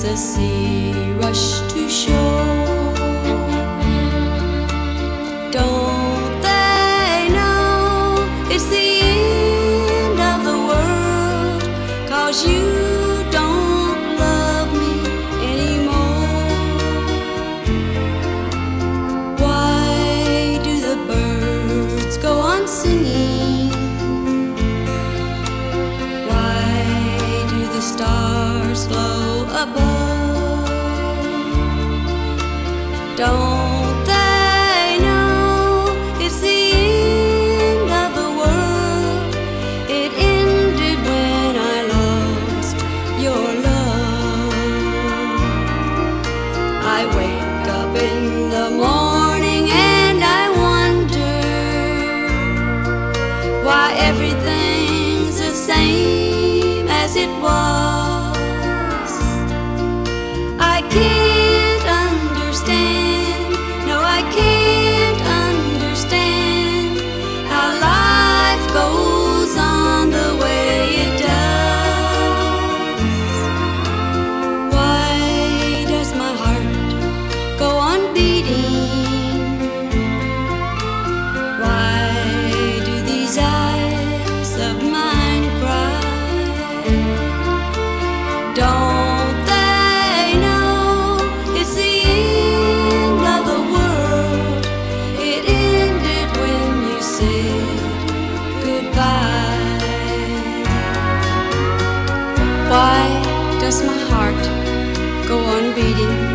as the sea rushed to shore. Don't they know it's the end of the world, 'cause you don't love me anymore? Why do the birds go on singing? Why do the stars glow above? Don't they know it's the end of the world? It ended when I lost your love. I wake up in the morning and I wonder why everything's the same as it was. I can't understand, no, I can't understand how life goes on the way it does. Why does my heart go on beating? Why do these eyes of mine cry? Don't they know it's the end of the world? It ended when you said goodbye. Why does my heart go on beating?